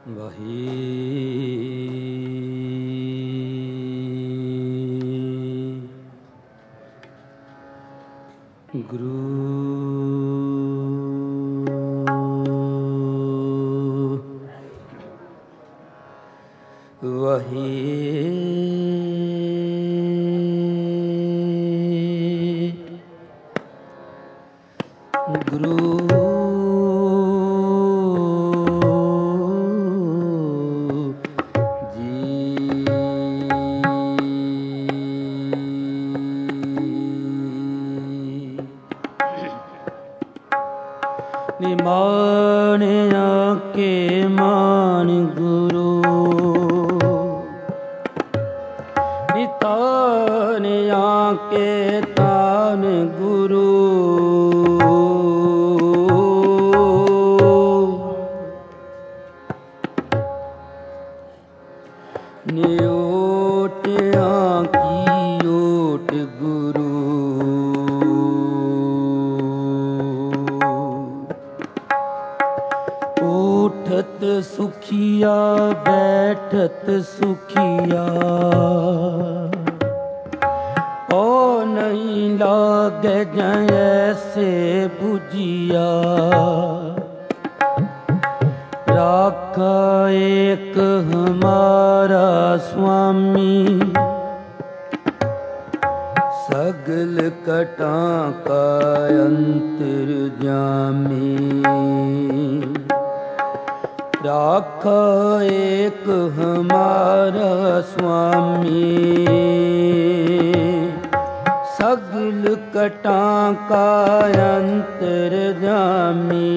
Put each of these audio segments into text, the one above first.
ਗੁਰੂ ਨਿਮਾਣਿਆ ਕੇ ਮਾਨ ਗੁਰੂ ਨਿਤਾਨਿਆ ਕੇ ਤਾਨ ਗੁਰੂ ਨਿਓਟਿਆ ਕੀ ਓਟ ਗੁਰੂ ਉਠਤ ਸੁਖੀਆ ਬੈਠਤ ਸੁਖੀਆ ਓ ਨਹੀਂ ਲਾਗੇ ਜੈਸੇ 부ਜੀਆ ਰਾਖਾ ਏਕ ਹਮਾਰਾ ਸੁਆਮੀ ਸਗਲ ਕਟਾਂ ਕਾ ਅੰਤਰਜਾਮੀ राखा एक हमारा स्वामी सगल कटां का अंतरजामी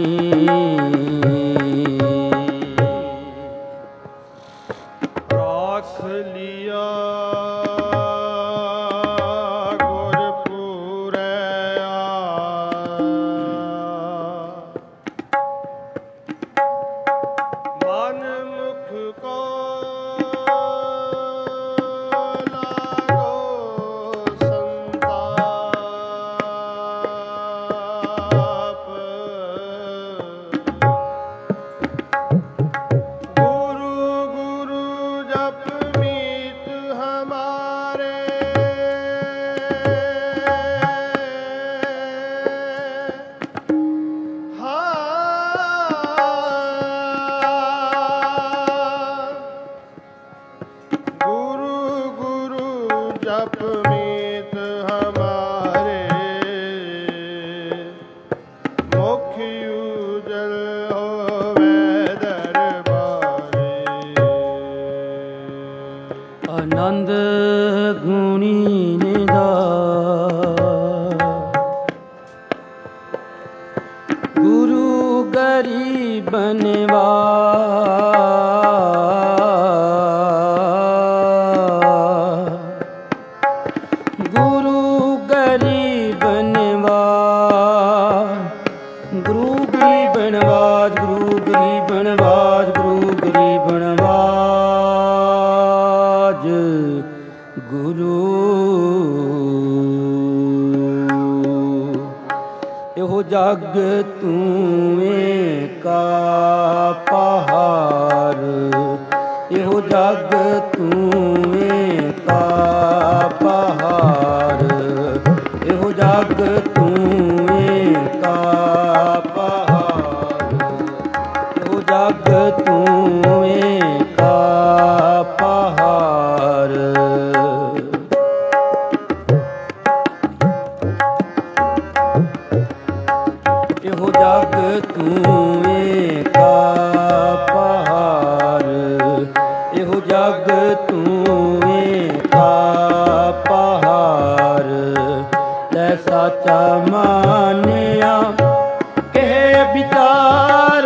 राख लिया जप मीत हमारे मुख उजल होवे दरबारे आनंद गुणी निदा गुरु गरीब बनवा जग तूं का पहाड़ एहो जग तूं का पहाड़ एहो जग तूं का पहाड़ एहो जग तूं का पहाड़ एहो जग तूं का पहाड़ एहो जग तूं का पहाड़ तै साचा मानिया कहे विचार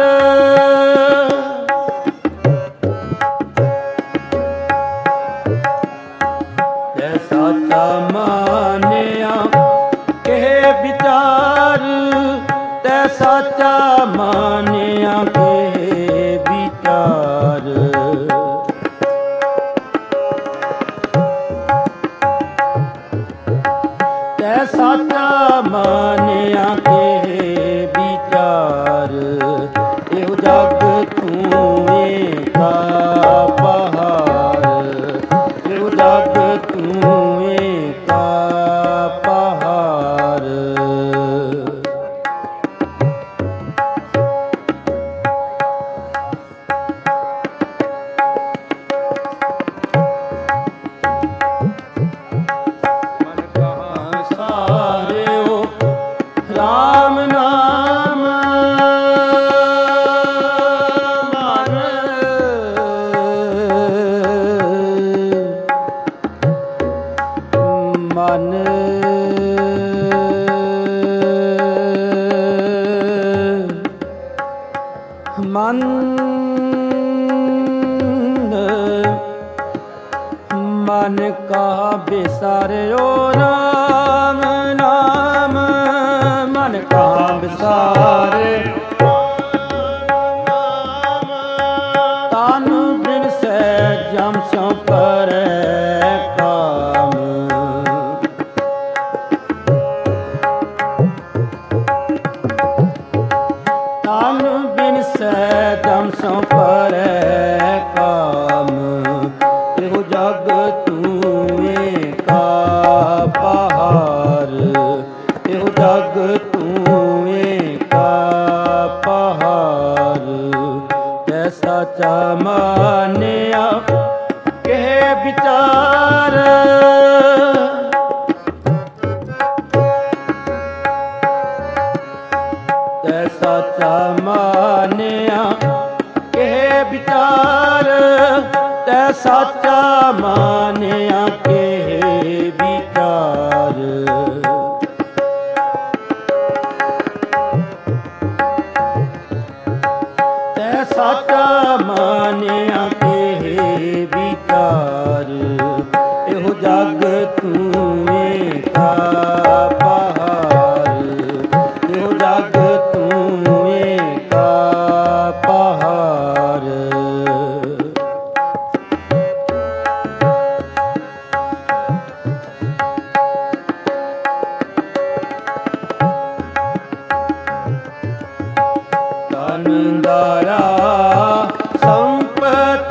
तै साचा मानिया कहे विचार तै साचा मानिया के विचार तै साचा मानिया के विचार एहो जग तूं का ਨਾਮ ਮਨ ਮਨ ਮਨ ਕਾ ਬਿਸਾਰਿਓ ਨਾਮ ਨਾਮ ਮਨ ਕਾ ਬਿਸਾਰੇ ਤਨ ਬਿਨ ਜਮ ਸੋ ਪਰੈ ਕਾਮ ਤਨ ਬਿਨ ਜਮ ਸੋ ਪਰੈ ਕਾਮ ਇਹੋ ਜਗ ਤੂੰ ਏਕਾ ਪਹਾੜ ਇਹੋ ਜਗ ਤੂੰ ਏਕਾ ਪਹਾੜ ਤੈ ਸਾਚਾ ਮਾਨਿਆ ਕਹਿ ਵਿਚਾਰ ਤੈ ਸਾਚਾ ਮਾਨਿਆ ਕਹਿ ਵਿਚਾਰ ਤੈ ਸਾਚਾ ਮਾਨਿਆ ਕਹਿ ਵਿਚਾਰ ਤੈ ਸਾਚਾ ਮਾਨਿਆ ਕਹਿ ਵਿਚਾਰ ਇਹੋ ਜਗ ਤੂੰ ਏਕਾ ਪਹਾੜ ਇਹੋ ਜਗ ਤੂੰ ਏਕਾ ਪਹਾੜ ਤਨਦਾਰਾ ਸੰਪਤ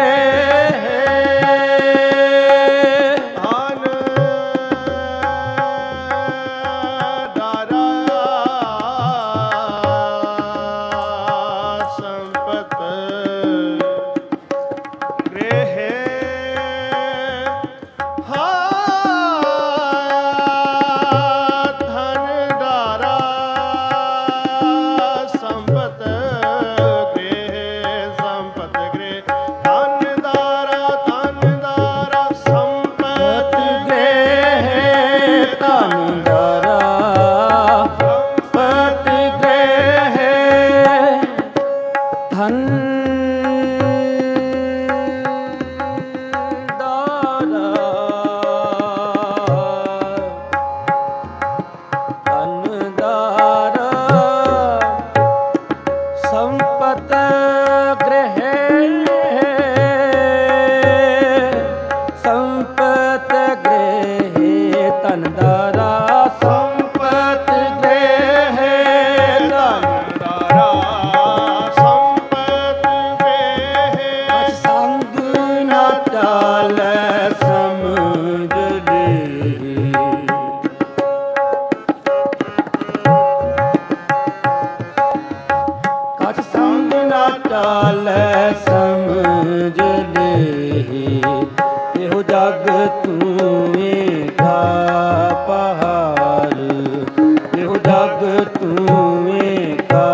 ਚਾਲੈ ਸਮਝ ਲੇਹੀ ਇਹੋ ਜਗ ਤੂੰ ਏਕਾ ਪਹਾੜ ਇਹੋ ਜਗ ਤੂੰ ਏਕਾ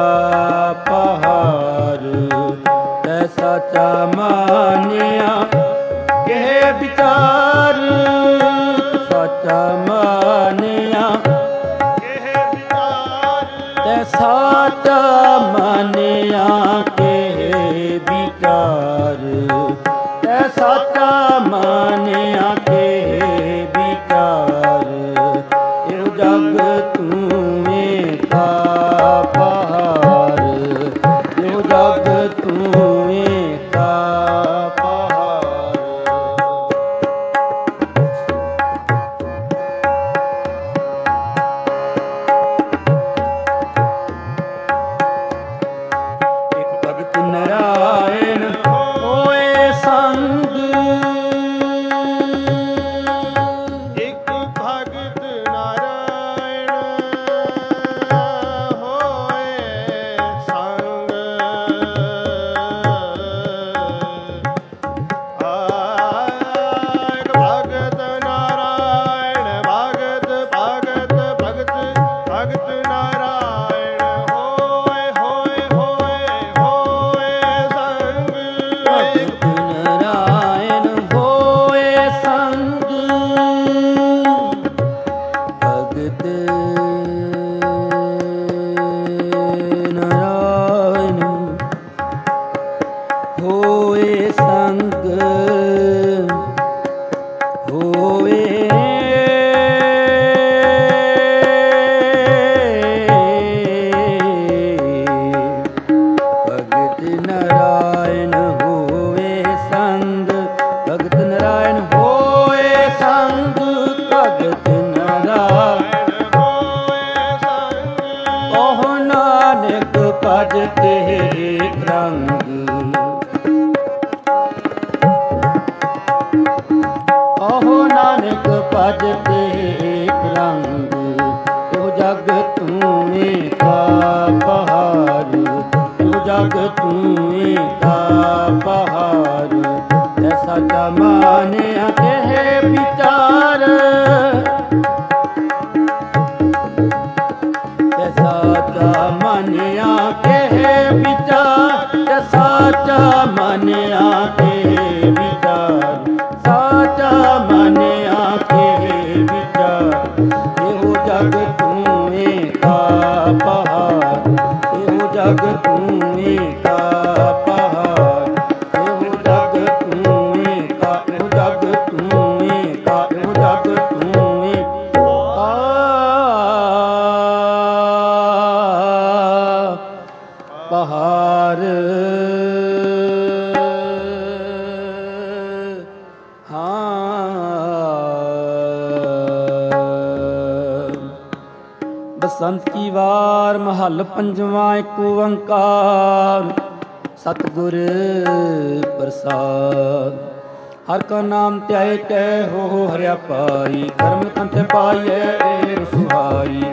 ਪਹਾੜ ਤੈ ਸਾਚਾ ਮਾਨਿਆ ਕਹਿ ਵਿਚਾਰ ਸਾਚਾ ਮਾਨਿਆ ਕਹਿ ਵਿਚਾਰ ਤੈ ਸਾਚਾ ਮਾਨਿਆ ਕਹਿ ਵਿਚਾਰ ਤੈ ਸਾਚਾ ਮਾਨਿਆ ਕਹਿ ਵਿਚਾਰ ਇਹੋ ਜਗ ਤੂੰ ਏਕਾ ਪਹਾੜ ਇਹੋ ਜਗ ਤੂੰ ਏਕਾ ਪਹਾੜ। ਇੱਕ ਭਗਤ ਨਰਾਇਣ ਹੋਏ ਸੰਗ ਓਹ ਨਾਨਕ ਭਜ ਤੇ ਰੰਗ ਓਹ ਨਾਨਕ ਭਜ ਤੇ ਰੰਗ ਇਹੋ ਜਗ ਤੂੰ ਏਕਾ ਬਹਾਰ ਇਹੋ ਜਗ ਤੂੰ ਏਕਾ ਬਹਾਰ ਐਸਾ ਜਮਾਨਿਆ ਕਹੇ ਵਿਚਾਰ ਸਾਚਾ ਮਨਿਆ ਕੇ ਵਿਚਾਰ ਸਾਚਾ ਮਨਿਆ ਕੇ ਵਿਚਾਰ ਸਾਚਾ ਮਨਿਆ ਕੇ ਵਿਚਾਰ ਇਹੋ ਜਗ ਤੂੰ ਏਕਾ ਬਹਾਰ ਇਹੋ ਜਗ ਤੂੰ ਏਕਾ ਬਹਾਰ ਇਹੋ ਜਗ ਤੂੰ ਏਕਾ ਇਹੋ ਜਗ ਤੂੰ ਏਕਾ ਇਹੋ ਜਗ ਤੂੰ ਏਕਾ ਬਹਾਰ ਬਸੰਤ ਕੀ ਵਾਰ ਮਹੱਲ ਪੰਜਵਾਂ ਏਕ ਓੰਕਾਰ ਸਤਿਗੁਰ ਪ੍ਰਸਾਦ ਹਰ ਕਾ ਨਾਮ ਧਿਆਏ ਕਹਿ ਹੋ ਹਰਿਆ ਪਾਈ ਕਰਮ ਕੰਠ ਪਾਈਐ ਏ ਰਸੁਹਾਈ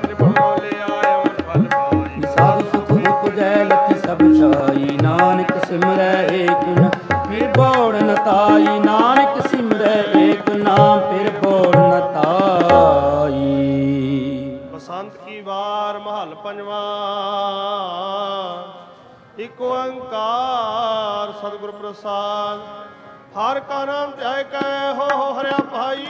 ਸਾਧੂ ਸੁਖ ਉਪਜੈ ਲਖੀ ਸਭ ਛਾਈ ਨਾਨਕ ਸਿਮਰੈ ਏਕ ਨਾਮ ਫਿਰ ਬੋੜ ਨ ਤਾਈ ਨਾਨਕ ਸਿਮਰੈ ਏਕ ਨਾਮ ਫਿਰ ਬੋੜ ਨ ਤਾਈ। ਬਸੰਤ ਕੀ ਵਾਰ ਮਹੱਲ ਪੰਜਵਾਂ ਇਕ ਓੰਕਾਰ ਸਤਿਗੁਰ ਪ੍ਰਸਾਦ ਹਰ ਕਾ ਨਾਮ ਧਿਆਏ ਕੈ ਹੋ ਹਰਿਆ ਭਾਈ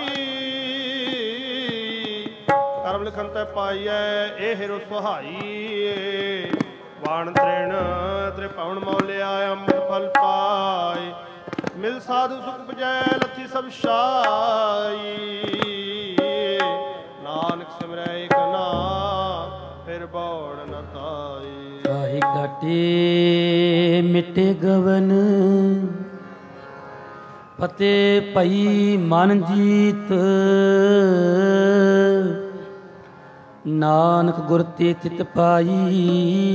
ਕਰਮ ਲਿਖਨ ਤੈ ਪਾਈਐ ਇਹ ਰੋ ਸੁਹਾਈ ਵਾਣ ਤ੍ਰਿਣ ਤ੍ਰਿਭਵਨ ਮੌਲਿਆ ਅੰਮ੍ਰਿਤ ਫਲ ਪਾਏ ਮਿਲ ਸਾਧੂ ਸੁਖ ਪੁਜੈ ਲੱਥੀ ਸਭ ਛਾਈ ਨਾਨਕ ਸਿਮਰੈ ਏਕ ਨਾਮ ਫਿਰ ਬੋੜ ਨ ਤਾਈ। ਕਾਹੀ ਘਾਟੇ ਮਿਟੇ ਗਵਨ ਫਤਿਹ ਭਈ ਮਨ ਜੀਤ ਨਾਨਕ ਗੁਰ ਤੇ ਚਿਤ ਪਾਈ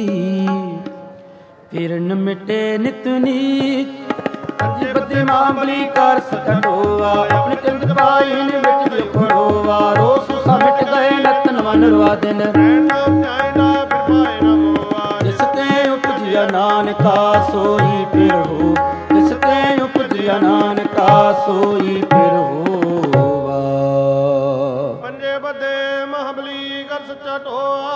ਫਿਰ ਨ ਮਿਟੇ ਨਿਤ ਨੀਤ ਅੰਜੇ ਬੱਦੇ ਮਾਂਬਲੀ ਕਰ ਸਕਟੋਆ ਆਪਣੀ ਚੰਦ ਪਾਈ ਨੇ ਵਿੱਚ ਦੁਖ ਰੋਵਾ ਰੋਸ ਸਾ ਮਿਟ ਗਏ ਨਤਨ ਮਨ ਰਵਾ ਦਿਨ ਨਾਮ ਧਿਆਏ ਨਾ ਫਿਰ ਪਾਏ ਨਾ ਮੋਆ ਜਿਸ ਤੇ ਉਪਜਿਆ ਨਾਨਕਾ ਸੋਈ ਫਿਰ ਹੋ ਜਿਸ ਤੇ ਉਪਜਿਆ ਨਾਨਕਾ ਸੋਈ ਫਿਰ ਹੋਵਾ। ਪੰਜੇ ਬੱਦੇ ਮਹਬਲੀ ਕਰ ਸੱਚਾ ਢੋਆ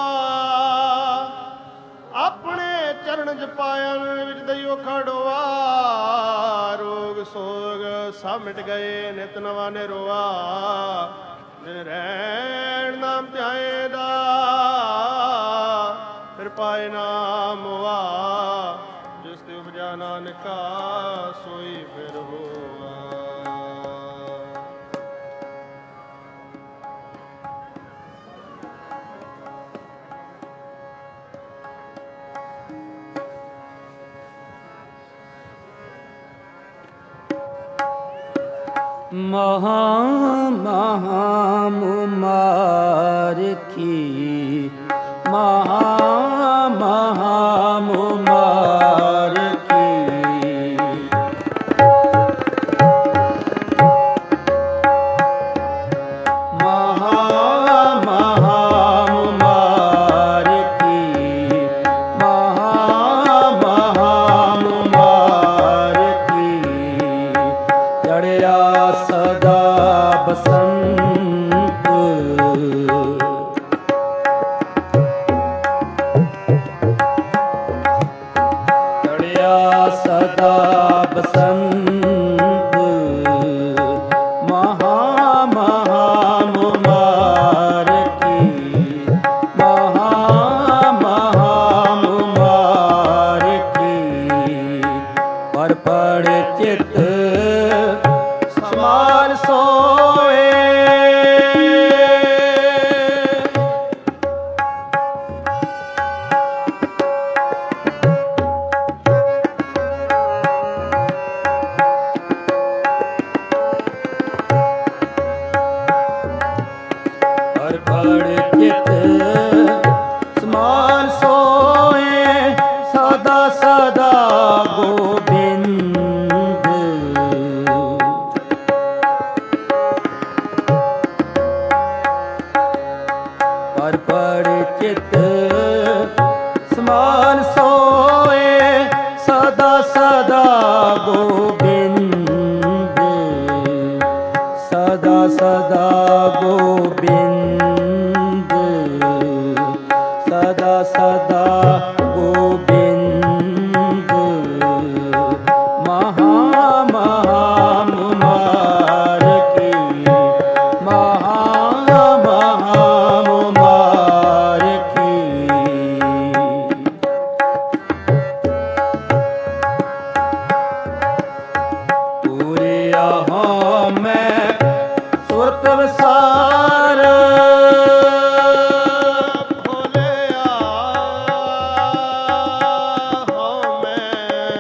ਆਪਣੇ ਚਰਨ ਜਪਾਇਨ ਵਿੱਚ ਦਈਓ ਖੜੋਆ ਰੋਗ ਸੋਗ ਸਭ ਮਿਟ ਗਏ ਨਿਤ ਨਵਾ ਨਿਰੋਆ ਦਿਨ ਰਹਿਣ ਨਾਮ ਧਿਆਏ ਦਾ ਫਿਰ ਪਾਏ ਨਾਮ ਵਾ ਜਿਸ ਤੇ ਉਪਜਾ ਨਾਨਕਾ ਸੋਈ ਫਿਰ ਹੋਆ। ਮਹਾ ਮਹਾ ਮੁਮਾਰਖੀ ਮਹਾ ਮਹਾ ਮੁਮਾਰਖੀ ਮਹਾ ਮਹਾ ਮੁਮਾਰਖੀ ਮਹਾ ਮਹਾ ਮੁਮਾਰਖੀ ਚੜਿਆ ਸਦਾ ਬਸੰਤ ਚੜਿਆ ਸਦਾ ਬਸੰਤ ਮਹਾ ਮਹਾ ਮੁਮਾਰਖੀ ਮਹਾ ਮਹਾ ਮੁਮਾਰਖੀ ਪਰ ਪੜ ਚਿਤ ਸਮਾਲ ਸੋਏ मान सोए सदा सदा गोविंद, सदा सदा गोविंद, सदा सदा गोविंद। महा महा मुमार की, महा महा मुमार की। पूरिया हूँ मैं सुरत विसार, भोलिया हूँ मैं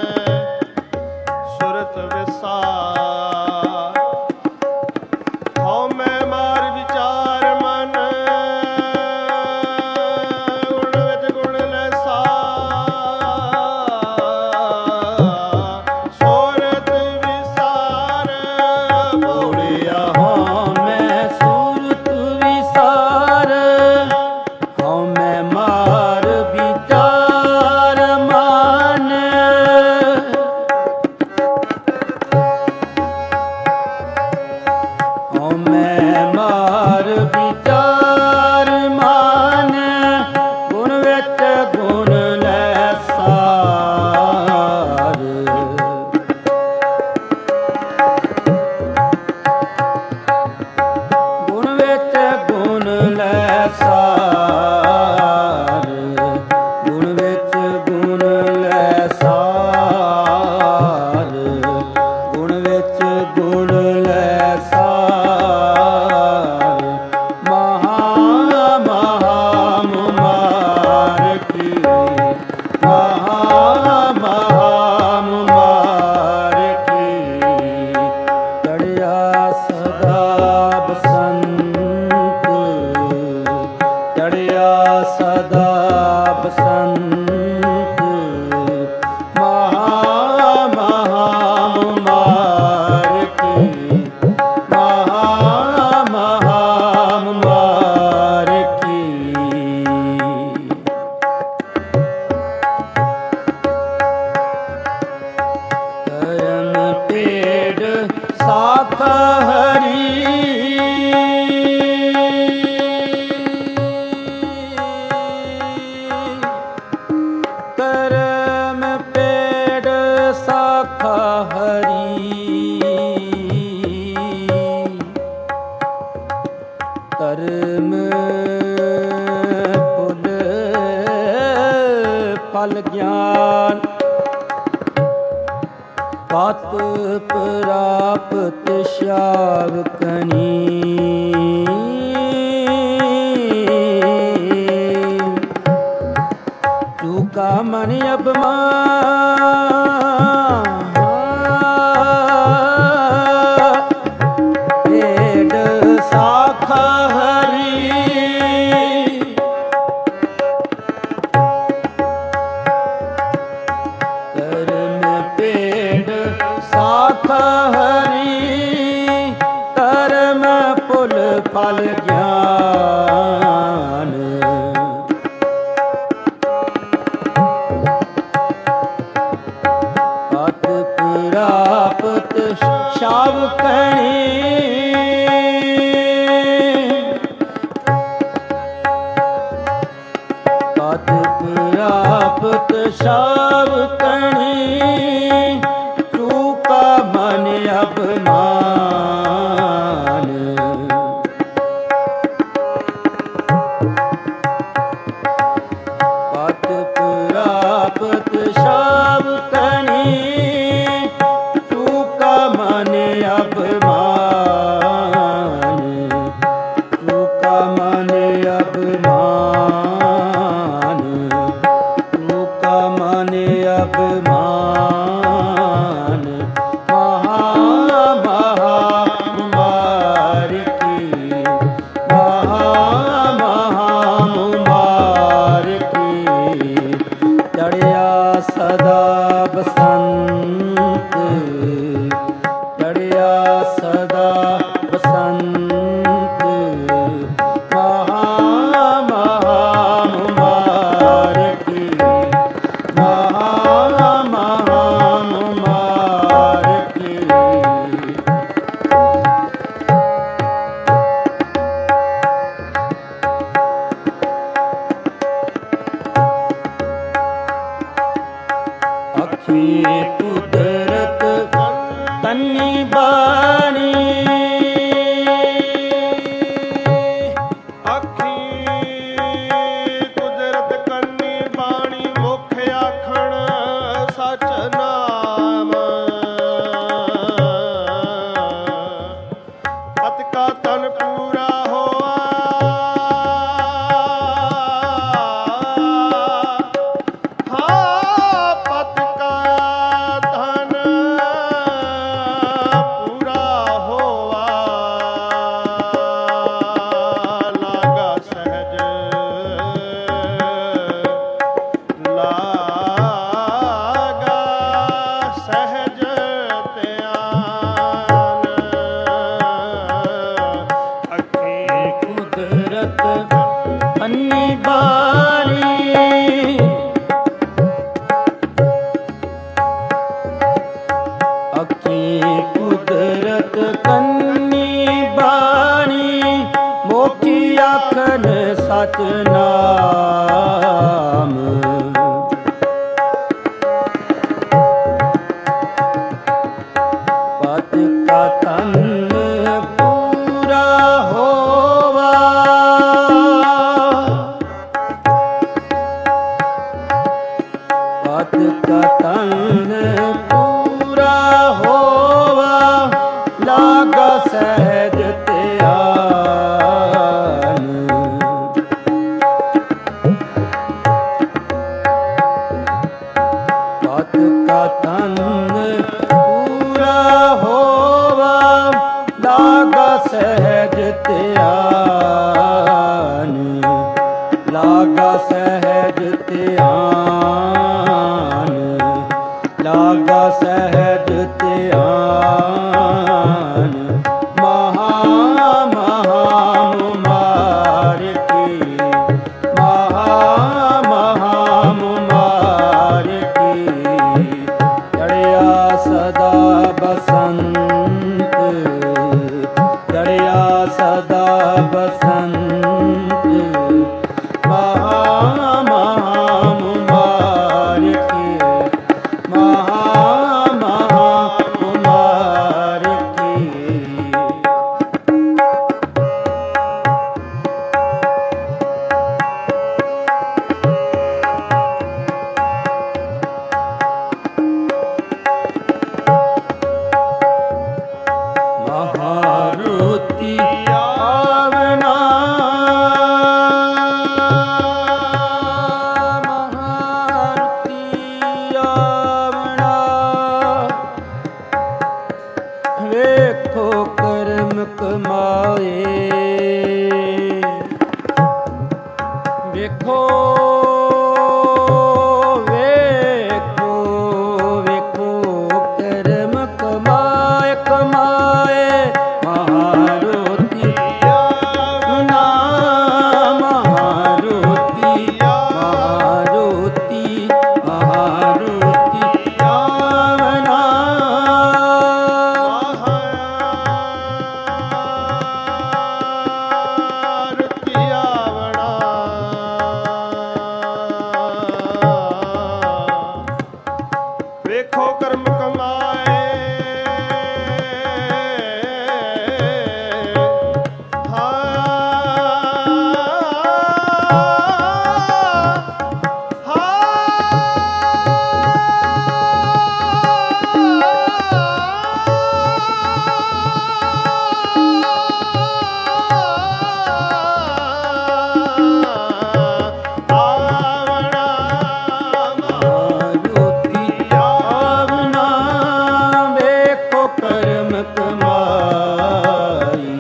सुरत विसार। हूँ मैं मार विचार मन, गुण विच गुण लैसा। सुरत विसार पूरिया हूँ मैं सुरत विसार, हूँ मैं मार विचार मान। हूँ मैं मार विचार मान, गुण विच गुण लैसार। गुण विच गुण लैसार, गुण विच गुण लैसार, गुण विच गुण लैसार। महा महा मुमार की, महा महा मुमार की। चढ़िया सदा बसंत, चढ़िया सदा बसंत। महा महा मुमार की, महा महा मुमार की। करम पेड़ साथ हरी, करम पेड़ साथ हरी। कर्म फुल फल ज्ञान, पत प्राप्त श्यावकनी। चूका मन अभिमान, पेड़ साखा हरी। कर्म पेड़ साखा हरी, कर्म पुल फल ज्ञान। पत प्राप्त श्यावकनी, पत प्राप्त श्यावकनी। चूका मन अभिमान, पत प्राप्त श्यावकनी। चूका मन अभिमान, चूका मन अभिमान, चूका मन अभिमान। महा महा मुमार की, महा महा मुमार की। चढ़िया सदा बसंत, चढ़िया सदा बसंत। महा महा मुमार की, ਅਖੀ ਕੁਦਰਤ ਕੰਨੀ ਬਾਣੀ ਅੱਖੀ ਕੁਦਰਤ ਕੰਨੀ ਬਾਣੀ ਮੁਖ ਆਖਣ ਸਚ ਨਾਮ ਪਤ ਕਾ ਤਨ ਪੂਰਾ ਹੋਆ ਹਾਂ ਪਤ ਕਾ ਧਨ ਪੂਰਾ ਹੋਆ ਲਾਗਾ ਸਹਿਜ ਲਾਗਾ ਸਹਿਜ ਧਿਆਨ ਅੱਖੀ ਕੁਦਰਤ ਅੰਨੀ ਬਾਣੀ ਅਖੀ ਕੁਦਰਤ ਕੰਨੀ ਬਾਣੀ ਮੋਖੀ ਆਖਣ ਸਚ ਨਾਮ ਪਤ ਕਾ ਤਨ ਪੂਰਾ ਹੋਵਾ ਪਤ ਕਾ ਤਨ ਪੂਰਾ ਹੋਵਾ ਲਾਗਾ ਸਹਿਜ ਧਿਆਨ ਪਤ ਕਾ ਤਨ ਪੂਰਾ ਹੋਵਾ ਲਾਗਾ ਸਹਿਜ ਧਿਆਨ ਲਾਗਾ ਸਹਿਜ ਧਿਆਨ ਲਾਗਾ ਸਹਿਜ ਧਿਆਨ ਮਹਾ ਮਹਾ ਮੁਮਾਰ ਕੀ ਮਹਾ ਮਹਾ ਮੁਮਾਰ ਕੀ ਚੜਿਆ ਸਦਾ ਬਸੰਤ ਚੜਿਆ ਸਦਾ ਬਸੰਤ ਮਹਾ ਮਹਾ ਮੁਬਾਰਕ ਮਹਾ ਮਹਾ ਮੁਬਾਰਕ ਮਹਾਰੁਤੀ ਆਵਣਾ ਮਹਾਰੁਤੀ ਆਵਣਾ ਵੇਖੋ ਕਰਮ ਕਮਾਏ ਵੇਖੋ ਵੇਖੋ ਵੇਖੋ ਕਰਮ ਕਮਾਏ ਕਮਾਏ ਮਹਾਰੁਤੀ ਆਵਣਾ ਮਹਾਰੁਤੀ ਮਹਾਰੁਤੀ ਮਹਾਰੁਤੀ ਆਵਣਾ ਰੁਤੀ ਆਵਣਾ ਵੇਖੋ ਕਰਮ ਕਮਾਏ ਮਹਾਰੁਤੀ ਆਵਣਾ ਵੇਖੋ ਕਰਮ ਕਮਾਈ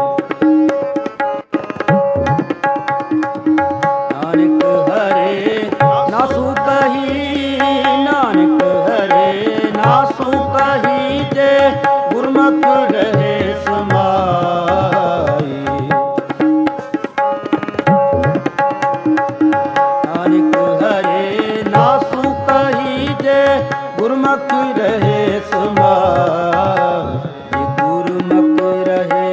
ਨਾਨਕ ਹਰੇ ਨਾਸੂ ਕਹੀ ਨਾਨਕ ਹਰੇ ਨਾਸੂ ਕਹੀ ਜੇ ਗੁਰਮੁਖ ਰਹੇ ਸਮਾਈ ਨਾਨਕ ਹਰੇ ਨਾਸੂ ਕਹੀ ਜੇ ਗੁਰਮੁਖ ਰਹੇ ਸਮਾਈ ਗੁਰਮੁਖ ਰਹੇ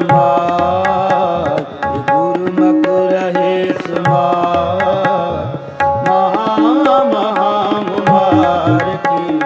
ਸਮਾਈ ਗੁਰਮੁਖ ਰਹੇ ਸਮਾਈ ਮਹਾ ਮਹਾ ਮੁਬਾਰਕੀ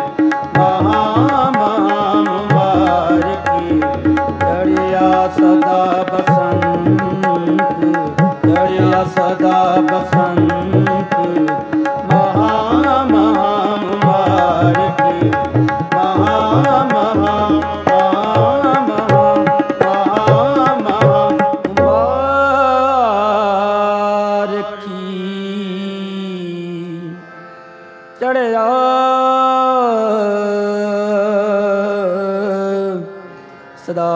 ਚੜਿਆ ਸਦਾ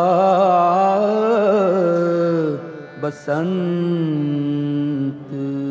ਬਸੰਤ।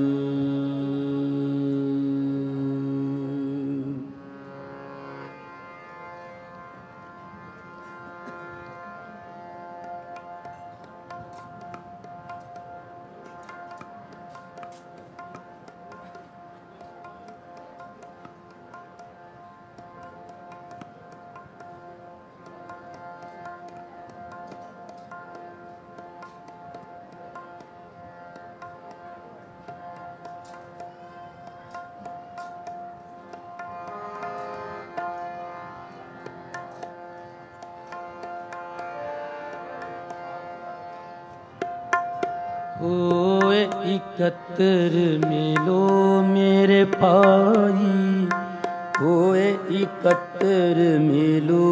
ਹੋਏ ਇਕੱਤਰ ਮਿਲੋ ਮੇਰੇ ਭਾਈ, ਹੋਏ ਇਕੱਤਰ ਮਿਲੋ,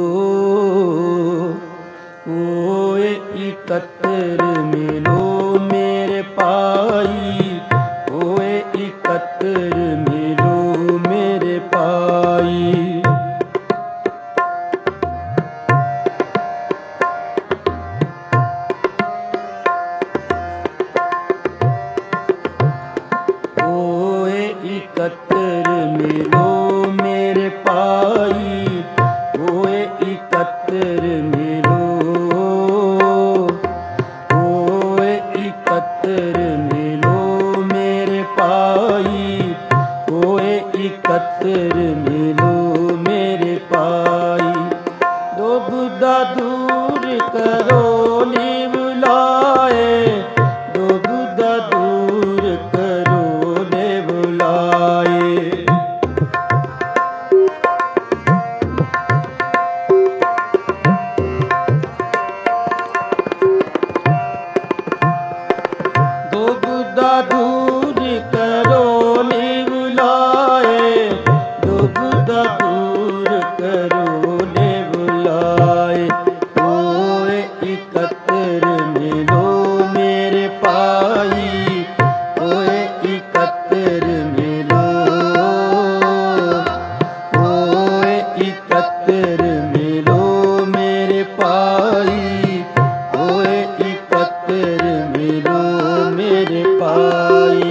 ਹੋਏ ਇਕੱਤਰ ਮਿਲੋ ਮੇਰੇ ਭਾਈ, ਹੋਏ ਇਕੱਤਰ ਮਿਲੋ ਮੇਰੇ ਭਾਈ। ਇਕੱਤਰ ਮਿਲੋ ਮੇਰੇ ਭਾਈ, ਹੋਏ ਇਕੱਤਰ ਮਿਲੋ, ਹੋਏ ਇਕੱਤਰ ਮਿਲੋ ਮੇਰੇ ਭਾਈ, ਹੋਏ ਇਕੱਤਰ ਮਿਲੋ ਮੇਰੇ ਭਾਈ। ਦੁਬਦਾ ਦੂਰ ਕਰੋ ਨੀ ਬੁਲਾਏ, ਦੁਬਦਾ ਦੂਰ ਕਰੋ ਨੇ ਬੁਲਾਏ। ਦੁਬਦਾ ਦੂਰ ਕਰੋ ਨੀ ਬੁਲਾਏ, ਦੁਬਦਾ ਦੂਰ ਕਰੋ ਨੇ ਬੁਲਾਏ। ਹੋਏ ਇਕੱਤਰ ਮਿਲੋ ਮੇਰੇ ਭਾਈ, ਹੋਏ ਇਕੱਤਰ ਮਿਲੋ, ਹੋਏ ਇਕੱਤਰ ਮਿਲੋ ਮੇਰੇ ਭਾਈ, ਹੋਏ ਇਕੱਤਰ ਮਿਲੋ ਮੇਰੇ ਭਾਈ।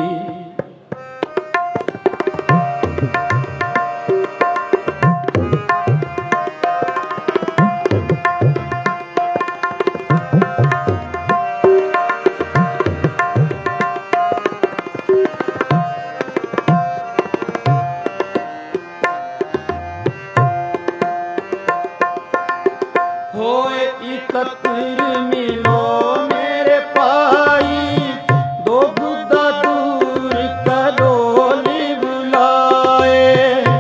ਹੋਏ ਇਕੱਤਰ ਮਿਲੋ ਮੇਰੇ ਭਾਈ, ਦੁਬਦਾ ਦੂਰ ਕਰੋ ਨੀ ਬੁਲਾਏ।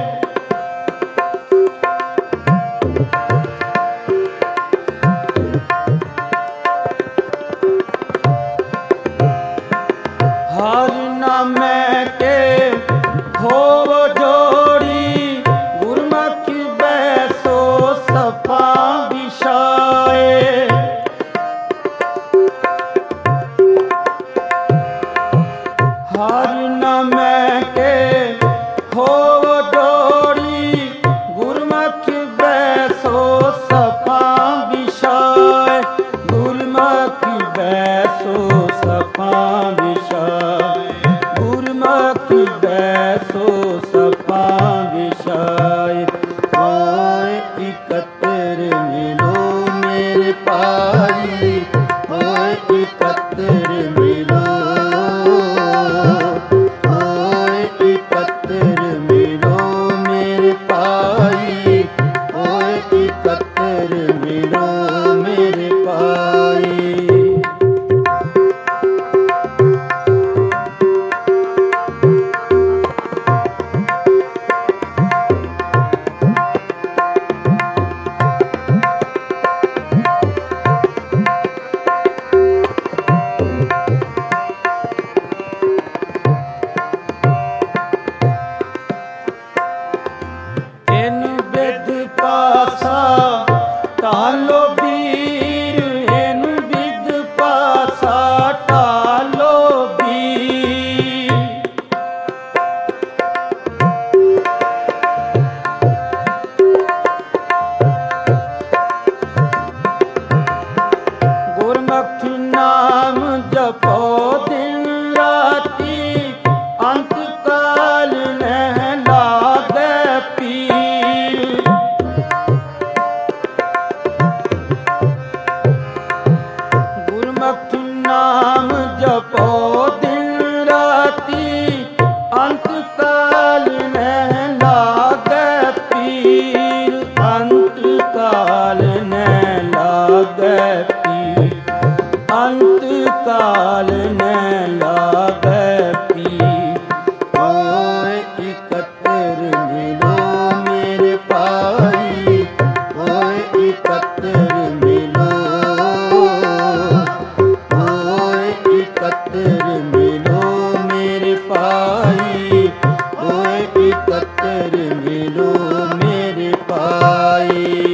ਹਰ ਨਾਮੈ ਕੇ ਹੋਵ ਜੋੜੀ, ਗੁਰਮੁਖਿ ਬੈਸੋ ਸਫਾ ਵਿਛਾਏ। ਹਰ ਨਾਮੈ ਕੇ ਹੋਵ ਜੋੜੀ, ਗੁਰਮੁਖਿ ਬੈਸੋ ਸਫਾ ਵਿਛਾਏ, ਗੁਰਮੁਖਿ ਬੈਸੋ ਸਫਾ ਵਿਛਾਏ, ਗੁਰਮੁਖਿ ਬੈਸੋ ਸਫਾ ਵਿਛਾਏ। ਹੋਏ ਇਕੱਤਰ ਮਿਲੋ ਮੇਰੇ ਭਾਈ, ਹੋਏ ਇਕੱਤਰ ਮਿਲੋ, ਹੋਏ ਇਕੱਤਰ ਮਿਲੋ ਮੇਰੇ ਭਾਈ, ਹੋਏ ਇਕੱਤਰ ਮਿਲੋ ਮੇਰੇ ਭਾਈ। ਅੰਤ ਕਾਲ ਨਹਿ ਲਾਗੈ ਪੀਰ, ਅੰਤ ਕਾਲ ਨਹਿ ਲਾਗੈ ਪੀਰ, ਅੰਤ ਕਾਲ ਨਹਿ ਲਾਗੈ ਪੀਰ। ਹੋਏ ਇਕੱਤਰ ਮਿਲੋ ਮੇਰੇ ਭਾਈ, ਹੋਏ ਇਕੱਤਰ ਮਿਲੋ, ਹੋਏ ਇਕੱਤਰ ਮਿਲੋ ਮੇਰੇ ਭਾਈ, ਹੋਏ ਇਕੱਤਰ ਮਿਲੋ ਮੇਰੇ ਭਾਈ।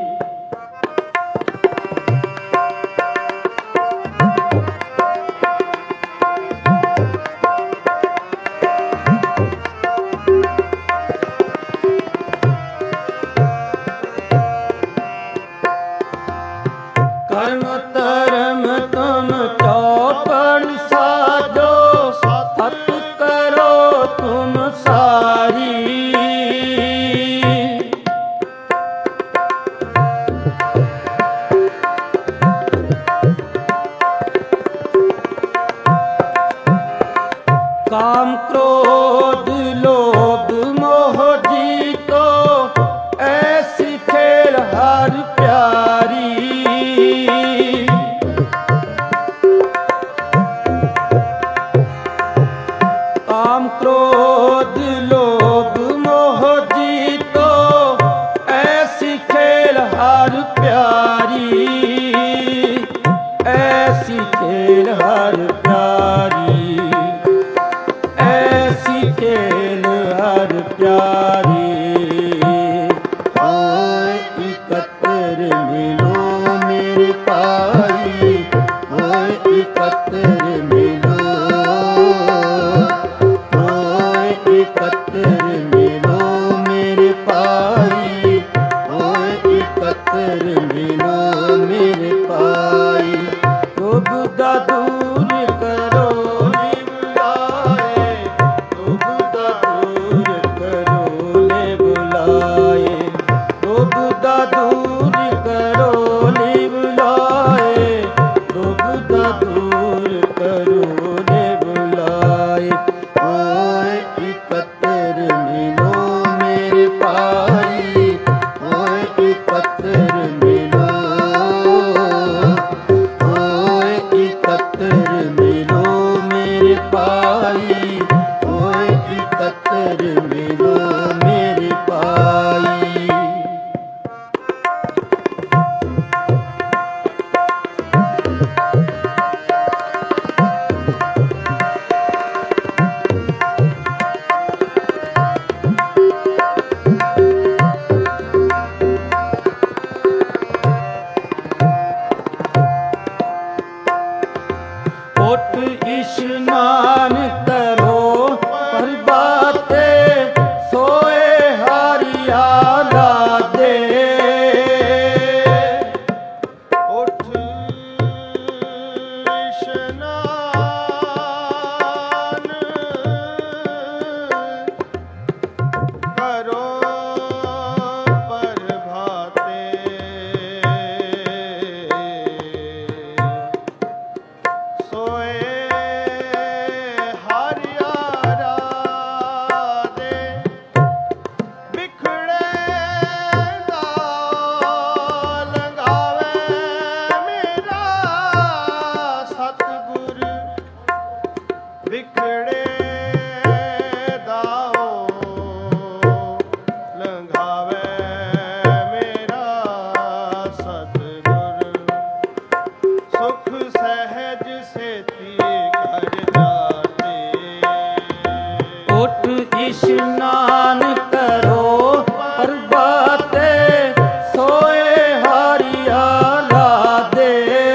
ਕਰਮ ਧਰਮ ਤੁਮ ਚੌਪੜ ਸਾਜੋ, ਸਤ ਕਰੋ ਤੁਮ ਸਾਰੀ। ਕਾਮ ਕ੍ਰੋਧ ਲੋਭ ਮੋਹ ਜੀਤੋ, ਐਸੀ ਖੇਲ ਹਰ ਪਿਆਰੀ। ਕਾਮ ਕ੍ਰੋਧ ਲੋਭ ਮੋਹ ਜੀਤੋ, ਐਸੀ ਖੇਲ ਹਰ ਪਿਆਰੀ, ਐਸੀ ਖੇਲ ਹਰ ਪਿਆਰੀ, ਐਸੀ ਖੇਲ ਹਰ ਪਿਆਰੀ। ਹੋਏ ਇਕੱਤਰ ਮਿਲੋ ਮੇਰੇ ਭਾਈ, ਹੋਏ ਇਕੱਤਰ ਮਿਲੋ, ਹੋਏ ਇਕੱਤਰ ਮਿਲੋ ਮੇਰੇ ਭਾਈ, ਹੋਏ ਇਕੱਤਰ ਮਿਲੋ ਮੇਰੇ ਭਾਈ। ਲੋਭ ਦਾ ਦੂਰ ਕਰੋ ਨਿਵ ਲਾਏ, ਲੋਭ ਦਾ ਦੂਰ ਕਰੋ ਨਿਵ ਲਾਏ, ਲੋਭ ਦਾ ਦੂਰ ਕਰੋ ਨਿਵ ਲਾਏ, ਲੋਭ ਦਾ ਦੂਰ ਕਰੋ ਨਿਵ ਲਾਏ। ਹੋਏ ਇਕੱਤਰ ਮਿਲੋ ਮੇਰੇ ਭਾਈ, ਹੋਏ ਇਕੱਤਰ ਮਿਲੋ, ਹੋਏ ਇਕੱਤਰ ਮਿਲੋ ਮੇਰੇ ਭਾਈ, ਹੋਏ ਇਕੱਤਰ ਮਿਲੋ ਮੇਰੇ ਭਾਈ। ਉਠ ਇਸ਼ਨਾਨ ਕਰੋ ਪ੍ਰਭਾਤੇ, ਸੋਏ ਹਾਰਿਆ ਲਾਦੇ। ਉਠ ਇਸ਼ਨਾਨ ਕਰੋ ਪ੍ਰਭਾਤੇ, ਸੋਏ ਹਰਿਆ ਰਾਧੇ। ਬਿਖੜੇ ਦਾ ਲੰਘਾਵੇ ਮੇਰਾ ਸਤਿਗੁਰ, ਬਿਖੜੇ ਦਾਓ ਲੰਘਾਵੇ ਮੇਰਾ ਸਤਿਗੁਰ। ਸੁਖ ਸਹਿਜ ਸੇਤੀ ਕਰ ਜਾਤੇ, ਉਠ ਇਸ਼ਨਾਨ ਕਰੋ ਪ੍ਰਭਾਤੇ, ਸੋਏ ਹਾਰਿਆ ਲਾਦੇ।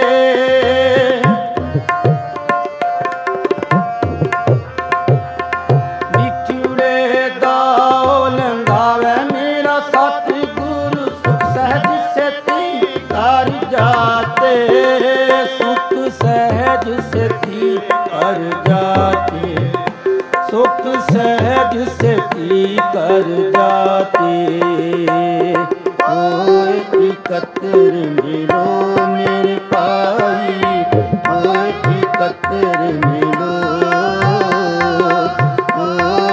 ਵਿਛੜੇ ਦਾਓ ਲੰਘਾਵੇ ਮੇਰਾ ਸਤਿਗੁਰ, ਸੁਖ ਸਹਿਜ ਸੇਤੀ ਕਰ ਜਾਤੇ, ਸੁਖ ਸਹਿਜ ਸੇਤੀ ਕਰ ਜਾਤੇ, ਸੁਖ ਸਹਿਜ ਸੇਤੀ ਕਰ ਜਾਤੇ। ਹੋਏ ਇਕੱਤਰ ਮਿਲੋ ਮੇਰੇ ਭਾਈ, ਹੋਏ ਇਕੱਤਰ ਮਿਲੋ, ਹੋਏ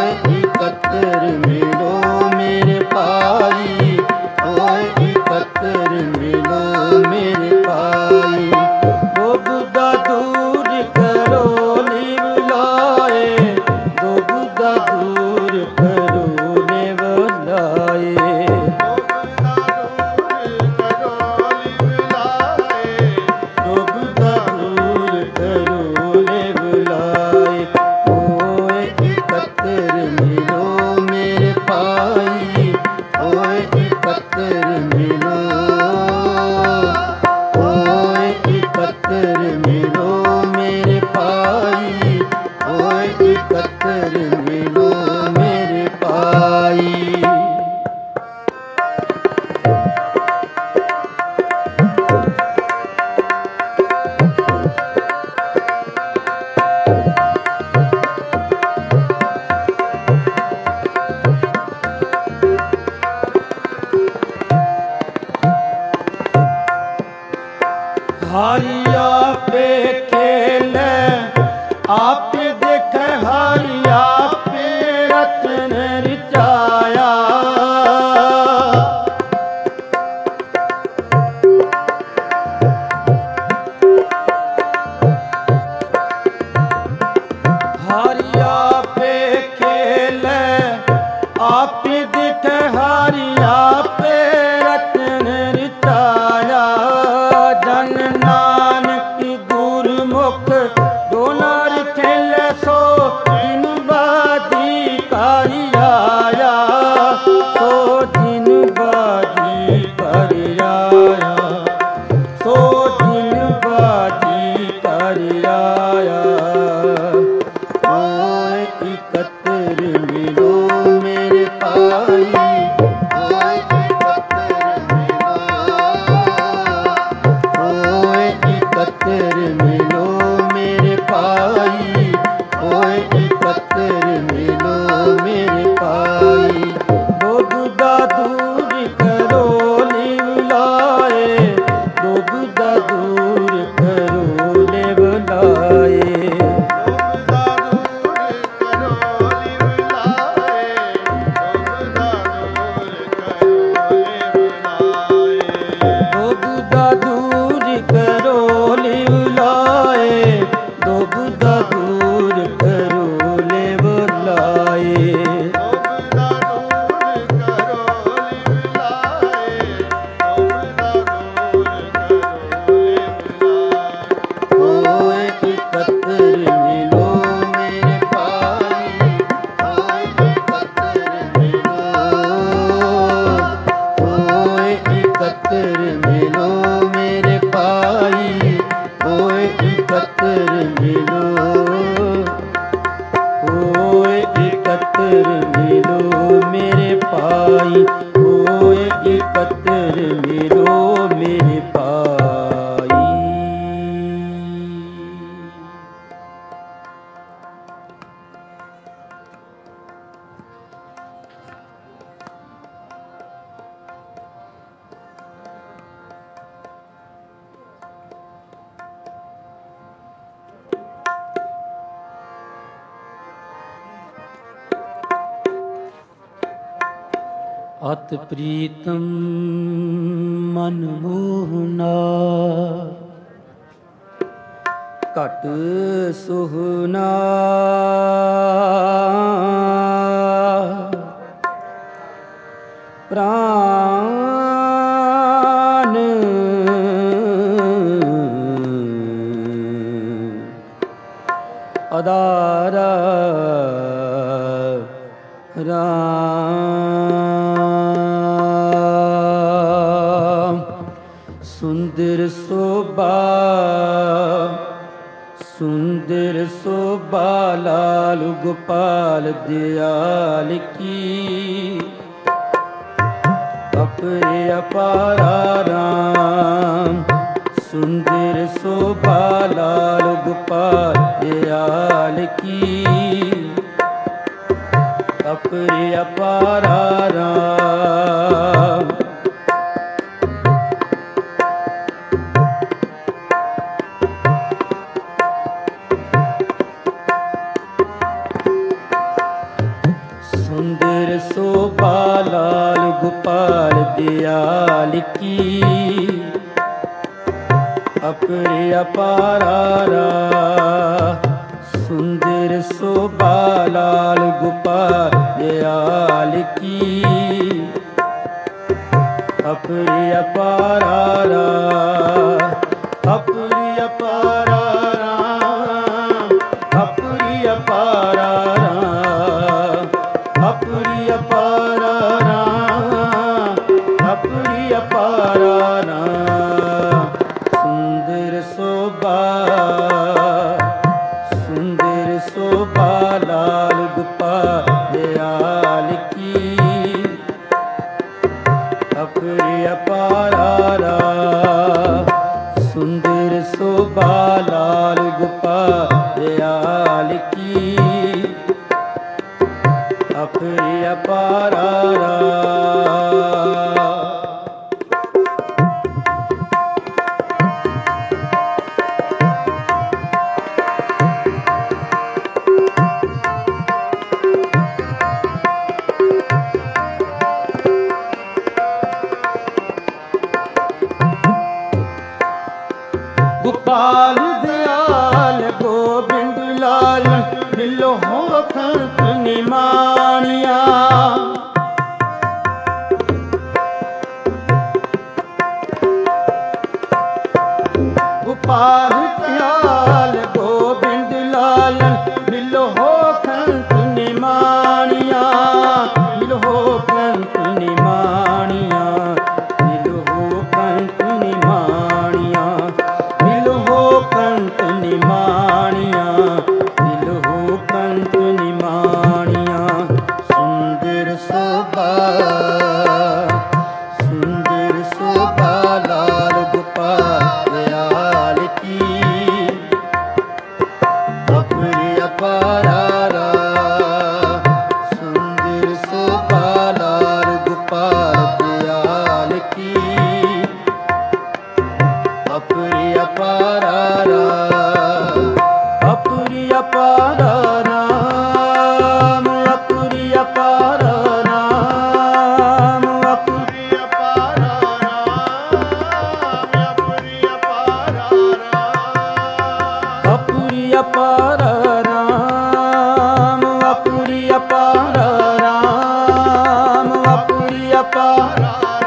ਮਿਲੋ ਮੇਰੇ ਪਾਈ। हरि आपे खेले आपे देखे, हरि आपे रचन रचाया। हरि आपे खेले आपे देखे, हरि आपे रचन रचाया। जन नानक गुरमुख दोनार खेले, सो दिन बादी कारी आया, सो दिन बादी कारी आया, सो दिन बादी कारी आया। ओए इकत्र मिलो मेरे पाई, ओए इकत्र मिलो, ओए इकत्र मिलो मेरे पाई, ओए इकत्र मिलो मेरे पाई। दुबदा दूर करो लिव लाए, दुबदा दूर करो लिव लाए। दुबदा दूर करो लिव लाए, दुबदा दूर करो लिव लाए। ओए इकत्र मिलो मेरे पाई, ओए इकत्र मिलो, ओए इकत्र मिलो मेरे पाई, ओए इकत्र मिलो, ओए इकत्र मिलो मेरे पाई, ओए इकत्र मिलो मेरे पाई। अत प्रीतम मन मोहना, घट सुहना। प्राण अदारा राम। सुंदर शोभा, सुंदर शोभा लाल गोपाल दयाल की। अपरे अपारा राम, सुंदर शोभा लाल गोपाल दयाल की। अपरे अपारा राम। सुंदर शोभा लाल गोपाल दयाल की। अपरे अपारा राम। सुंदर शोभा लाल गोपाल दयाल की। अपरे अपारा राम। अपरे अपारा राम। अपरे अपारा राम। अपरे अपारा राम। अपरे अपारा राम। सुंदर शोभा, सुंदर शोभा लाल गोपाल अपरि अपारा गोपाल दयाल गोबिंद लाल मिलो हो खंत निमानिया गोपाल दयाल गोबिंद लाल मिलो हो खंत निमानिया मिलो हो खंत निमानिया मिलो हो खंत निमानिया मिलो हो कंत निमानिया मिलो हो कंत निमानिया सुंदर शोभा लाल गोपाल दयाल की अपरि अपारा सुंदर शोभा लाल गोपाल दयाल की अपरि अपारा अपरि अपारा राम अपरि अपारा राम अपरि अपारा राम अपरि अपारा राम अपरि अपारा राम अपरि अपारा राम अपरि अपारा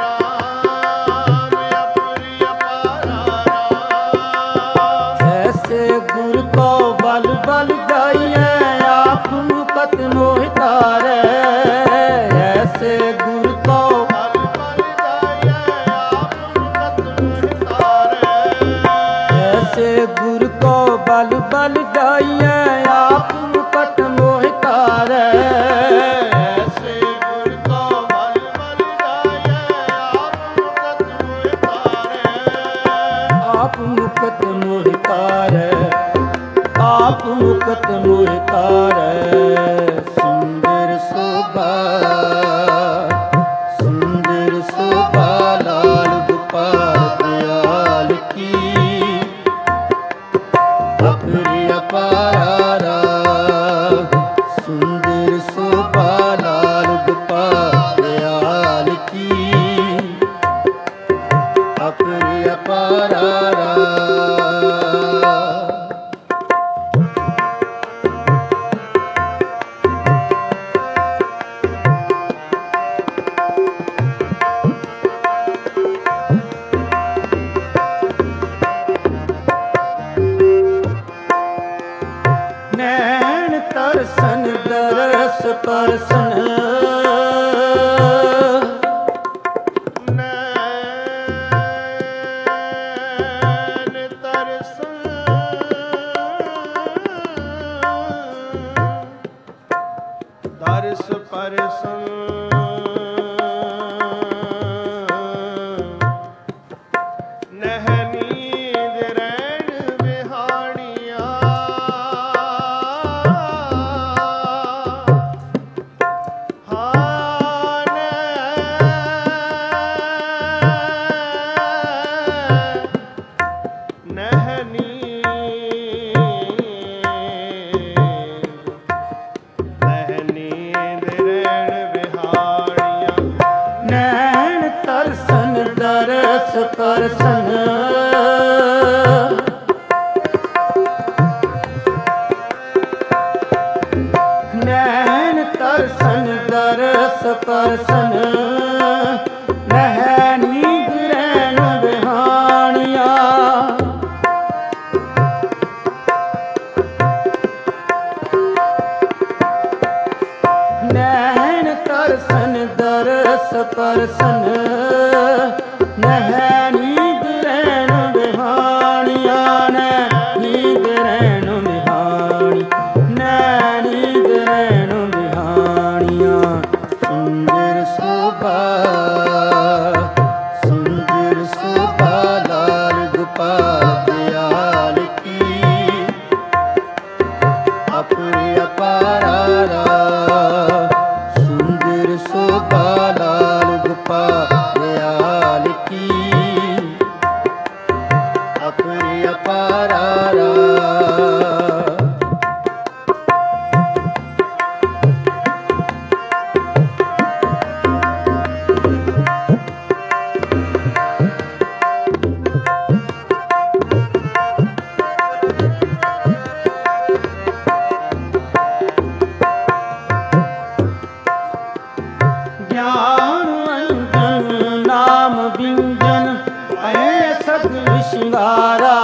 गुरु को बल बल जाइए आप मुकत मोहि तारे ऐसे गुरु को बल बल जाइए आप मुकत मोहि तारे ऐसे गुरु को बल बल जाइए आप मुकत मोहि तारे ऐसे गुरु को बल बल जाइए आप मुकत मोहि तारे आप मुकत मोहि तारै सुंदर शोभा लाल गोपाल दयाल की अपरि अपारा सुंदर शोभा लाल गोपाल दयाल की अपरि अपारा नैन तरसन दरस परसन दरस परसन दरस परसन नैन तरसन दरस परसन नैनी गिरैन बिहानिया नैन तरसन दरस परसन नैनी गिरैन बिहानिया नैनी गिरैन बिहानी नैनी गिरैन बिहानिया सुंदर शोभा लाल गोपाल दयाल की अपरि अपारा ਗਿਆਨ ਅੰਜਨ ਨਾਮ ਬਿੰਜਨ ਭਏ ਸਗਲ ਸ਼ਿੰਗਾਰਾ।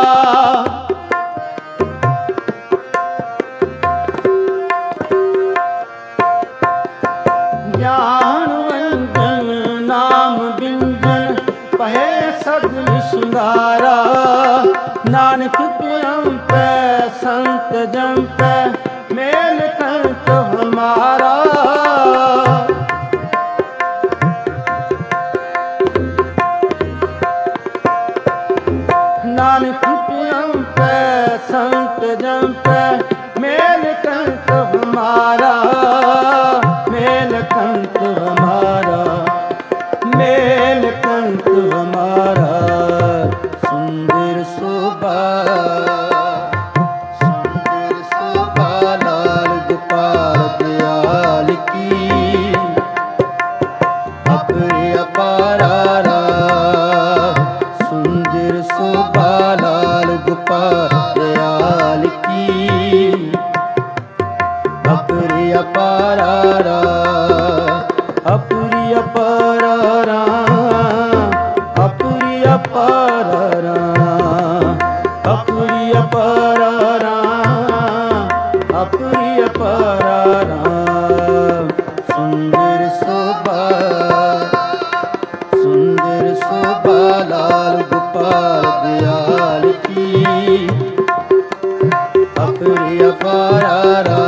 ਗਿਆਨ ਅੰਜਨ ਨਾਮ ਬਿੰਜਨ ਭਏ ਸਗਲ ਸ਼ਿੰਗਾਰਾ। ਨਾਨਕ ਅੰਪੈ ਸੰਤ ਜੰਪੈ ਮੇਲ ਕੰਤ ਹਮਾਰਾ। ਨਾਨਕ ਅੰਪੈ ਸੰਤ ਜੰਪੈ ਮੇਲ ਕੰਤ ਹਮਾਰਾ। ਮੇਲ ਕੰਤ ਹਮਾਰਾ, ਮੇਲ ਕੰਤ ਹਮਾਰਾ। ਸੁੰਦਰ ਸੋਭਾ ਸੁੰਦਰ ਸੋਭਾ ਲਾਲ ਗੋਪਾਲ ਦਿਆਲ ਕੀ। ਅਪਰੇ ਅਪਾਰਾ ਸੁੰਦਰ ਸੋਭਾ ਲਾਲ ਗੋਪਾਲ ਦਿਆਲ ਕੀ। ਅਪਰੇ ਅਪਾਰਾ ਅਪਰੀ ਅਪਾਰਾ ਅਪਰੀ ਅਪਾਰਾ ਅਪਰੀ ਅਪਾਰਾ ਅਪਰੀ ਅਪਾਰਾ। ਸੁੰਦਰ ਸੋਭਾ ਸੁੰਦਰ ਸੋਭਾ ਲਾਲ ਗੋਪਾਲ ਦਿਆਲ ਕੀ। ਅਪਰੀ ਅਪਾਰਾ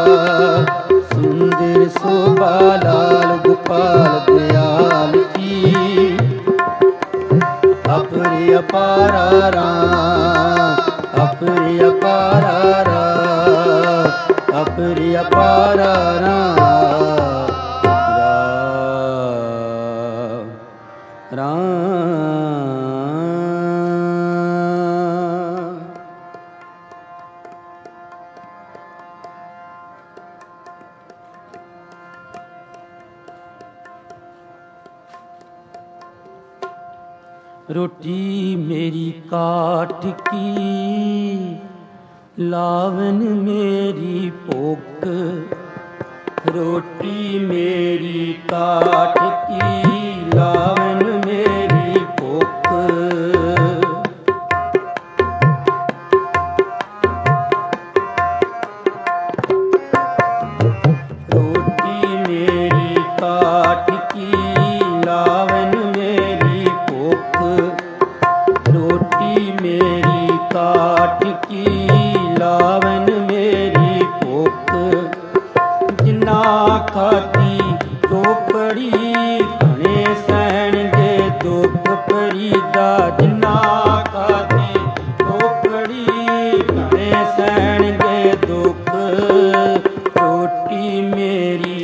ਸੁੰਦਰ ਸੋਭਾ ਲਾਲ ਗੋਪਾਲ ਦਿਆਲ ਕੀ। ਅਪਰੀ ਅਪਾਰਾ ਅਪਰੀ ਅਪਾਰਾ ਅਪਰੀ ਅਪਾਰਾ। ਰਾਮ रोटी मेरी काठ की लावन मेरी भूख। रोटी मेरी काठ की लावन मेरी भूख। रोटी मेरी काठ की लावन मेरी भूख। रोटी मेरी काठ की लावन मेरी भूख। जिन्ना खाती चोपड़ी घने सहन दे दुख परीदा। जिन्ना खाती चोपड़ी घने सहन दे दुख। रोटी मेरी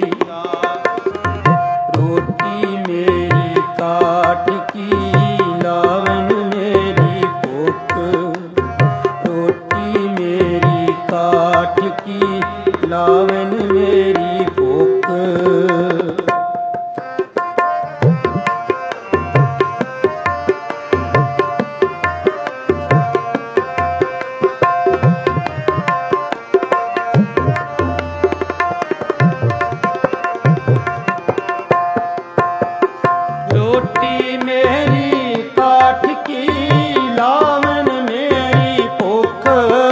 काठ की लावन मेरी भूख। रोटी मेरी काठ की लावन मेरी भूख। रोटी मेरी काठ की लावन मेरी भूख।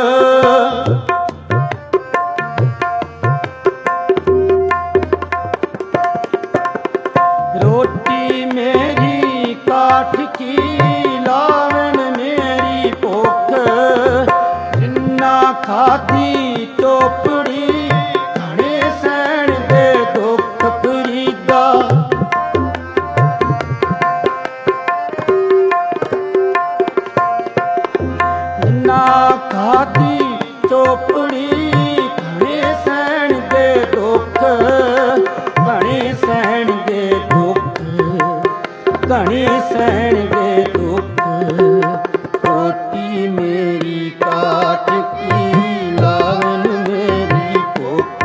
रोटी मेरी काठ की लावन मेरी भूख। जिन्ना खाधी चोपड़ी घने सहन दे दुख परीदा। जिन्ना खाधी चोपड़ी घने सहन दे दुख। घने सहन दे दुख घने सहन दे दुख। रोटी मेरी काठ की लावन मेरी भूख।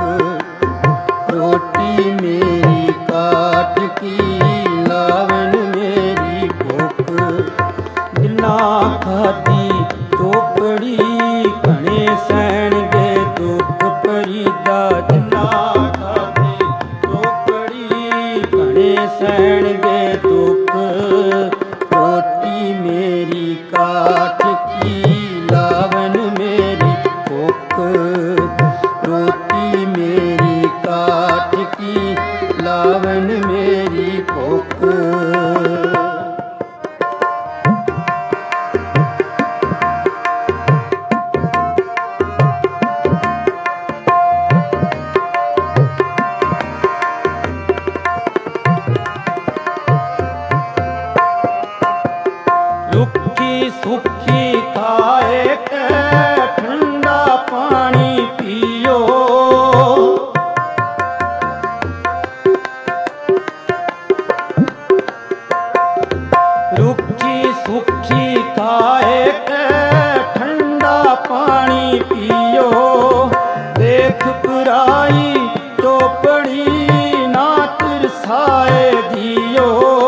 रोटी मेरी काठ की लावन मेरी भूख। जिन्ना खाधी चोपड़ी घने सहन दे दुख परीदा। जिन्ना खाधी चोपड़ी घने सहणगे दुख। रोटी मेरी काठ की लावन मेरी भुख। रोटी मेरी काठ की लावन मेरी भुख। रुखी सुखी खाए के ठंडा पानी पियो। रुखी सुखी खाए के ठंडा पानी पियो। देख पुराई चौपड़ी ना तिरसाए दियो।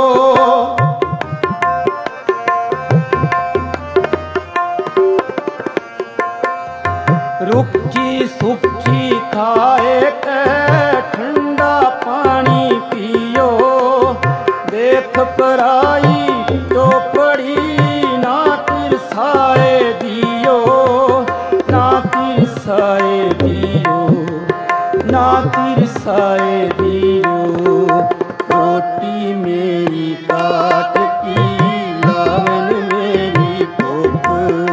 रुखी सुखी खाए के ठंडा पानी पियो। देख पराई चौपड़ी ना तिरसाए दियो। ना तिरसाए दियो, ना तिरसाए दियो। रोटी मेरी काठ की लावन मेरी भुख।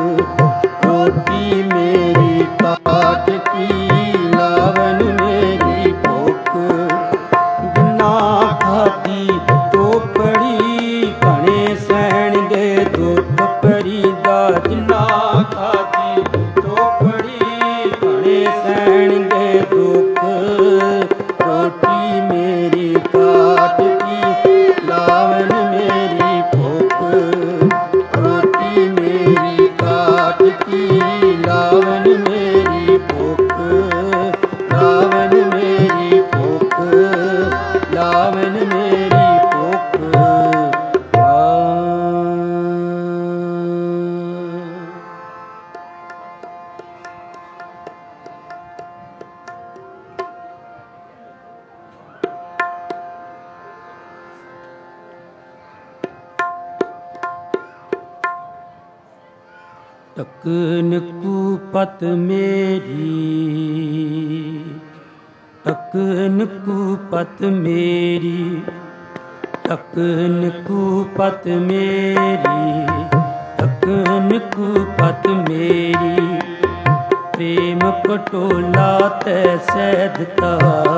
रोटी मेरी काठ की लावन मेरी भुख। बिना खाधी चौपड़ी घणे सहणगे दुख परीदा। जिन्ना खाधी चौपड़ी घणे सहणगे दुख। रोटी मेरी काठ की लावन मेरी भुख। रोटी मेरी काठ की लावन मेरी भुख। लावन मेरी भुख। लावन मेरी भुख। तकन कुपत मेरी, तकन कुपत मेरी। तकन कुपत मेरी, तकन कुपत मेरी। प्रेम पटोला तैसे दिता।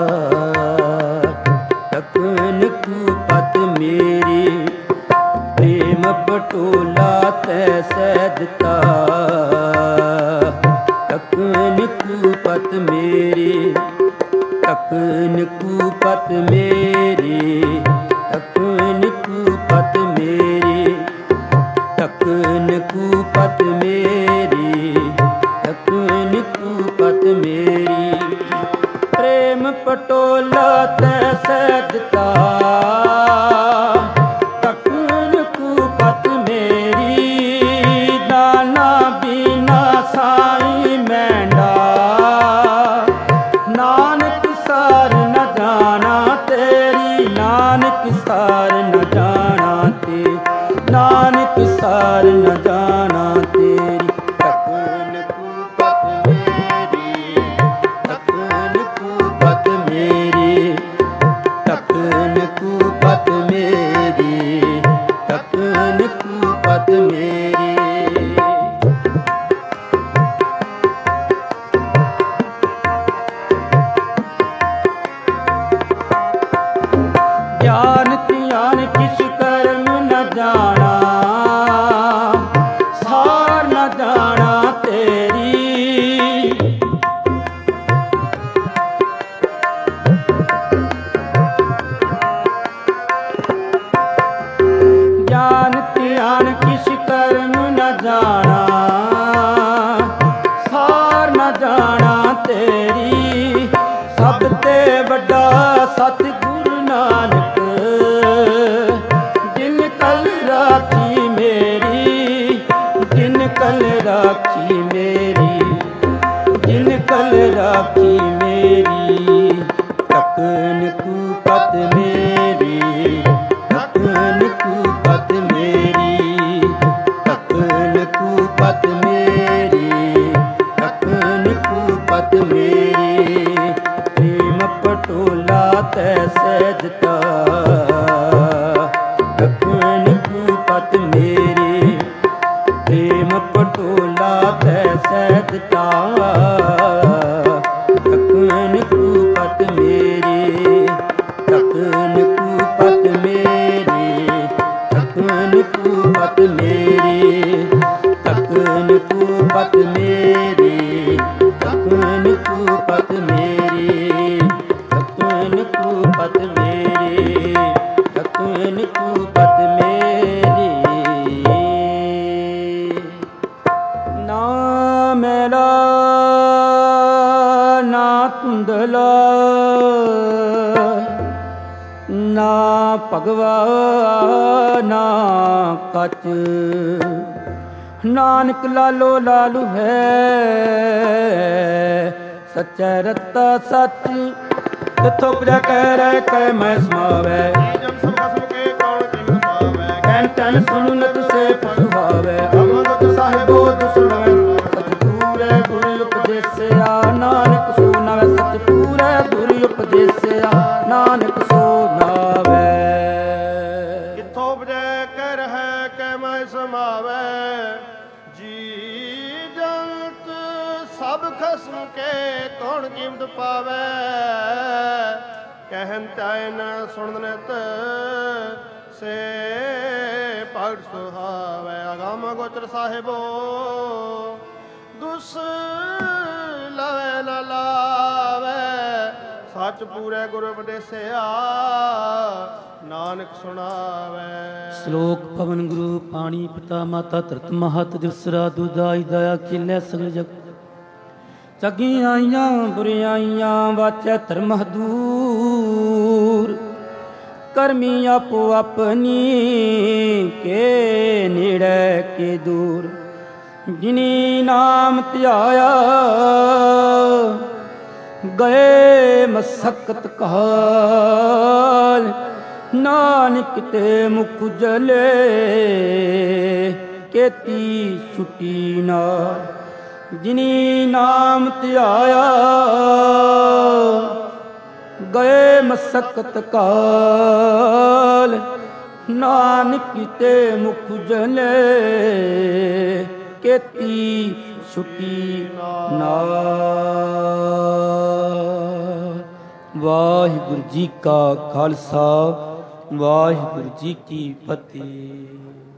तकन कुपत मेरी। प्रेम पटोला तैसे दिता। तकन कुपत मेरी। तकन कुपत मेरी। तकन कुपत मेरी। तकन कुपत मेरी। तकन कुपत मेरी। प्रेम पटोला तैसे दिता। तकन कुपत मेरी। दाना बिना साई मैंडा। नानक सार न जाना तेरी। नानक सार न जाना तेरी। नानक सार न जाना तेरी। तकन कुपत मेरी। तकन कुपत मेरी। तकन कुपत मेरी। तकन कुपत मेरी। ज्ञान ध्यान किस कर्म न जाना। सार न जाना तेरी। ज्ञान ध्यान किस कर्म न जाना। सार न जाना तेरी। सब ते बड़ा सतगुरु नानक। जिन कल राखी मेरी। जिन कल राखी मेरी। जिन कल राखी मेरी। तकन कुपत मेरी। ਤੈ ਸਹਿਜ ਤਾ ਅਖਣ ਕੂ ਪਤ ਮੇਰੀ ਪ੍ਰੇਮ ਪਟੋਲਾ ਤੈ ਸਹਿਜ ਤਾ ਅਖਣ ਕੂ ਪਤ ਮੇਰੀ ਅਖਣ ਕੂ ਪਤ ਮੇਰੀ ਅਖਣ ਕੂ ਪਤ ਮੇਰੀ ਅਖਣ ਕੂ ਪਤ ਮੇਰੀ ਅਖਣ ਕੂ ਪਤ ਮੇਰੀ ਅਖਣ ਕੂ ਪਤ ਮੇਰੀ ਅਖਣ ਕੂ ਪਤ ਮੇਰੀ ਨਾ ਮੇਰਾ ਨਾ ਧੁੰਦਲਾ ਨਾ ਭਗਵਾ ਨਾ ਕੱਚ ਨਾਨਕ ਲਾਲੋ ਲਾਲੂ ਹੈ ਸੱਚਾ ਰਤਾ ਸੱਚ ਕਿਥੋਂ ਪੁਜਾ ਕਹਿ ਰਹਿ ਕਹਿ ਮੈਂ ਸਮਾਵੈ ਜਮ ਸਭ ਖਸਮ ਕੇ ਕੌਣ ਕਿਮ ਪਾਵੈ ਕਹਿਣ ਤਨ ਸੁਣੂ ਨਤ ਸੇ ਪਸੁਹਾਵੈ ਅਮਰਤ ਸਾਹਿਬੋ ਦੁਸਣੈ ਸਚ ਪੂਰੇ ਗੁਰ ਉਪਦੇਸਿਆ ਨਾਨਕ ਸੋ ਨਾਵੈ ਸਚ ਪੂਰੇ ਗੁਰ ਉਪਦੇਸਿਆ ਨਾਨਕ ਸੋ ਨਾਵੈ ਕਿਥੋਂ ਉਪਜੈ ਕਹਿ ਰਹਿ ਕਹਿ ਮੈਂ ਸਮਾਵੈ ਜੀ ਜੰਤ ਸਭ ਖਸਮ ਕੇ ਕੌਣ ਕੀਮਤ ਪਾਵੈ ਕਹਿਨ ਤੈ ਨ ਸੁਣਨ ਨਿਤ ਸੇ ਭਗਤ ਸੁਹਾਵੈ ਅਗਮ ਗੋਚਰ ਸਾਹਿਬੋ ਦੁਸ ਲਵੈ ਨ ਲਾਵੈ ਸੱਚ ਪੂਰੇ ਗੁਰ ਉਪਦੇਸਿਆ ਨਾਨਕ ਸੁਣਾਵੈ ਸ਼ਲੋਕ ਪਵਨ ਗੁਰੂ ਪਾਣੀ ਪਿਤਾ ਮਾਤਾ ਧਰਤ ਮਹਤ ਦਿਵਸਰਾ ਦੁਦਾਈ ਦਇਆ ਖਿਲੇ ਸਗਲ ਜਗ ਚਗੀਆਈਆਂ ਬੁਰੀਆਈਆਂ ਵਾਚੈ ਧਰਮ ਹਦੂਰ ਕਰਮੀ ਆਪੋ ਆਪਣੀ ਕੇ ਨੇੜੇ ਕੇ ਦੂਰ ਜਿਨੀ ਨਾਮ ਧਿਆਇਆ ਗਏ ਮਸਕਤ ਕਾਲ ਨਾਨਕ ਤੇ ਮੁਖ ਜਲੇ ਕੇਤੀ ਛੁੱਟੀ ਨਾਲ ਜਿਨੀ ਨਾਮ ਧਿਆਇਆ ਗਏ ਮਸਕਤ ਕਾਲ ਨਾਨਕ ਤੇ ਮੁਖ ਜਲੇ ਕੇਤੀ ਛੁੱਟੀ ਨਾਲ। ਵਾਹਿਗੁਰੂ ਜੀ ਕਾ ਖਾਲਸਾ ਵਾਹਿਗੁਰੂ ਜੀ ਕੀ ਫਤਿਹ।